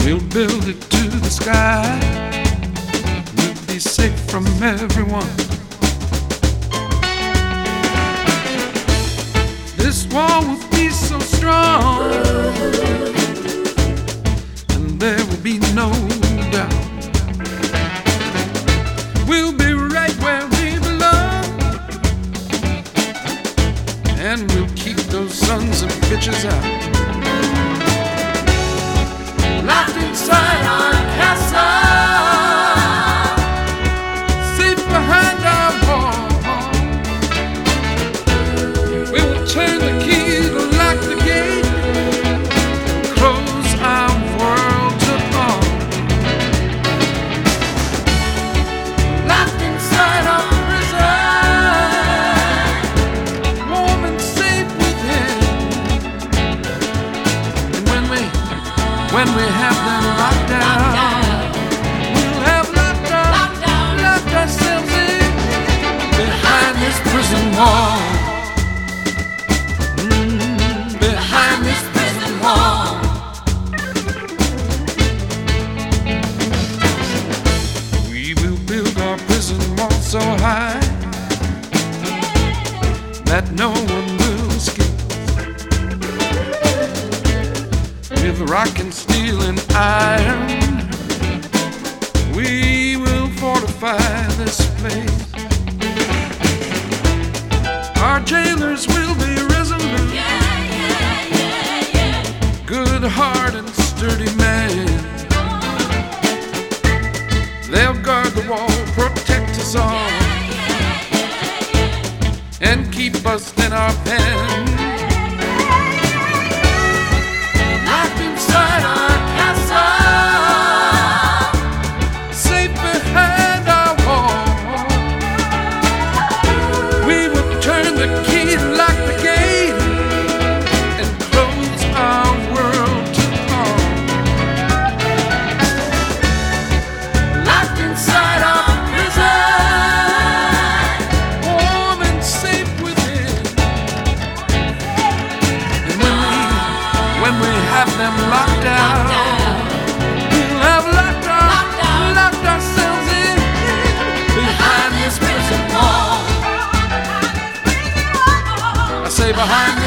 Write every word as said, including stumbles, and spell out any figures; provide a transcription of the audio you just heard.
We'll build it to the sky. We'll be safe from everyone. This wall will be so strong, and there will be no doubt. We'll be right where we belong, and we'll keep those sons and bitches out. Locked inside our castle, safe behind our wall. We will turn the key to lock the gate, close our world to all. Locked inside our prison, warm and safe within. And when we When we have them locked down, we'll have locked, up, locked, down. locked ourselves in behind this prison wall. Mm, behind this prison wall. We will build our prison wall so high that no one will escape. With rock and steel and iron, we will fortify this place. Our jailers will be resolute, yeah, yeah, yeah, yeah. Good heart and sturdy men. They'll guard the wall, protect us all, yeah, yeah, yeah, yeah. And keep us in our pen. Them locked down. We'll have locked, our, locked, down. locked ourselves in behind this prison wall. I say behind